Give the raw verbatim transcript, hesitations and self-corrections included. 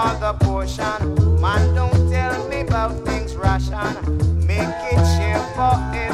all the portion. Man, don't tell me about things ration. Make it share for